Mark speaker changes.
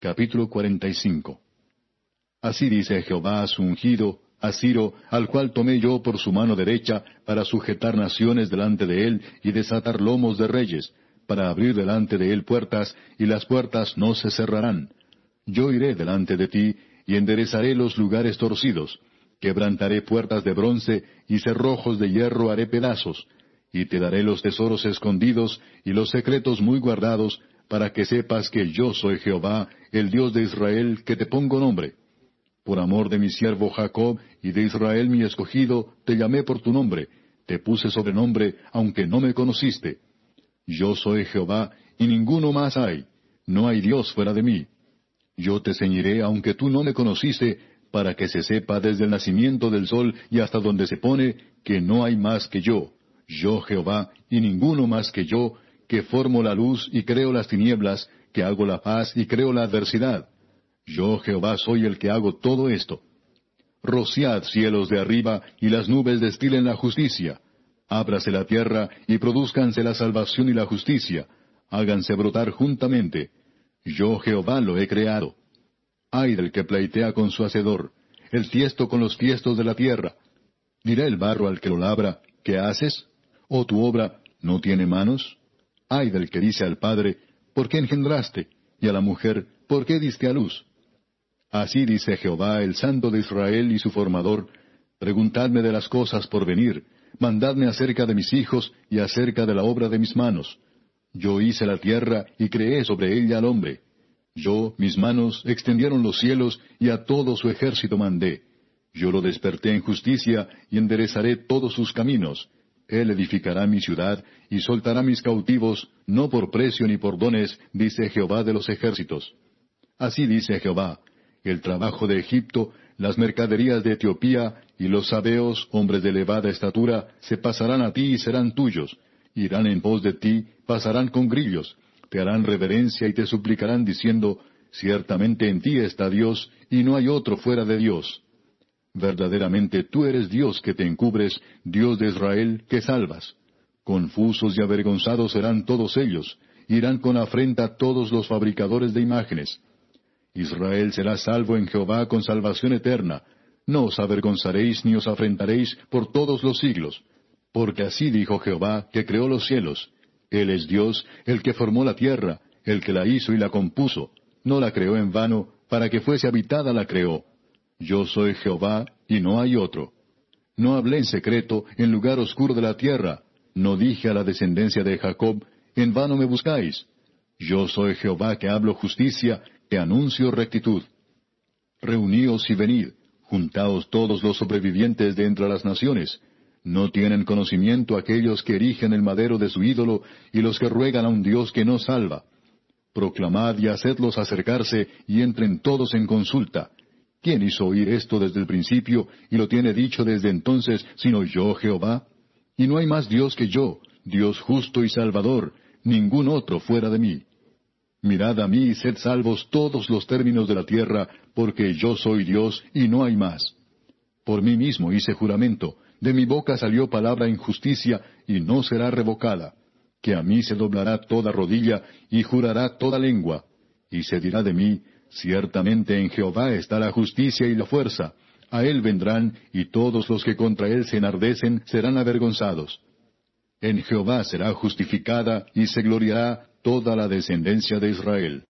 Speaker 1: Capítulo 45. Así dice Jehová a su ungido, a Ciro, al cual tomé yo por su mano derecha, para sujetar naciones delante de él, y desatar lomos de reyes, para abrir delante de él puertas, y las puertas no se cerrarán. Yo iré delante de ti, y enderezaré los lugares torcidos, quebrantaré puertas de bronce, y cerrojos de hierro haré pedazos, y te daré los tesoros escondidos, y los secretos muy guardados, para que sepas que yo soy Jehová, el Dios de Israel, que te pongo nombre. Por amor de mi siervo Jacob, y de Israel mi escogido, te llamé por tu nombre, te puse sobrenombre, aunque no me conociste. Yo soy Jehová, y ninguno más hay, no hay Dios fuera de mí. Yo te ceñiré, aunque tú no me conociste, para que se sepa desde el nacimiento del sol y hasta donde se pone, que no hay más que yo Jehová, y ninguno más que yo, que formo la luz y creo las tinieblas, que hago la paz y creo la adversidad. Yo Jehová soy el que hago todo esto. Rociad cielos de arriba, y las nubes destilen la justicia. Ábrase la tierra, y produzcanse la salvación y la justicia. Háganse brotar juntamente. Yo Jehová lo he creado. Ay del que pleitea con su hacedor, el tiesto con los tiestos de la tierra. Dirá el barro al que lo labra, ¿qué haces? ¿O tu obra no tiene manos? Ay del que dice al padre, ¿por qué engendraste? Y a la mujer, ¿por qué diste a luz? Así dice Jehová, el Santo de Israel y su formador, preguntadme de las cosas por venir, mandadme acerca de mis hijos y acerca de la obra de mis manos. Yo hice la tierra y creé sobre ella al hombre. Yo, mis manos, extendieron los cielos y a todo su ejército mandé. Yo lo desperté en justicia y enderezaré todos sus caminos. Él edificará mi ciudad y soltará mis cautivos, no por precio ni por dones, dice Jehová de los ejércitos. Así dice Jehová, el trabajo de Egipto, las mercaderías de Etiopía y los sabeos, hombres de elevada estatura, se pasarán a ti y serán tuyos. Irán en pos de ti, pasarán con grillos, te harán reverencia y te suplicarán diciendo, ciertamente en ti está Dios, y no hay otro fuera de Dios. Verdaderamente tú eres Dios que te encubres, Dios de Israel, que salvas. Confusos y avergonzados serán todos ellos, irán con afrenta todos los fabricadores de imágenes. Israel será salvo en Jehová con salvación eterna. No os avergonzaréis ni os afrentaréis por todos los siglos. Porque así dijo Jehová, que creó los cielos. Él es Dios, el que formó la tierra, el que la hizo y la compuso. No la creó en vano, para que fuese habitada la creó. Yo soy Jehová, y no hay otro. No hablé en secreto, en lugar oscuro de la tierra. No dije a la descendencia de Jacob, en vano me buscáis. Yo soy Jehová que hablo justicia, que anuncio rectitud. Reuníos y venid, juntaos todos los sobrevivientes de entre las naciones. ¿No tienen conocimiento aquellos que erigen el madero de su ídolo y los que ruegan a un Dios que no salva? Proclamad y hacedlos acercarse y entren todos en consulta. ¿Quién hizo oír esto desde el principio y lo tiene dicho desde entonces, sino yo Jehová? Y no hay más Dios que yo, Dios justo y salvador, ningún otro fuera de mí. Mirad a mí y sed salvos todos los términos de la tierra, porque yo soy Dios y no hay más. Por mí mismo hice juramento, de mi boca salió palabra en justicia y no será revocada, que a mí se doblará toda rodilla y jurará toda lengua, y se dirá de mí, ciertamente en Jehová está la justicia y la fuerza, a él vendrán, y todos los que contra él se enardecen serán avergonzados. En Jehová será justificada y se gloriará toda la descendencia de Israel.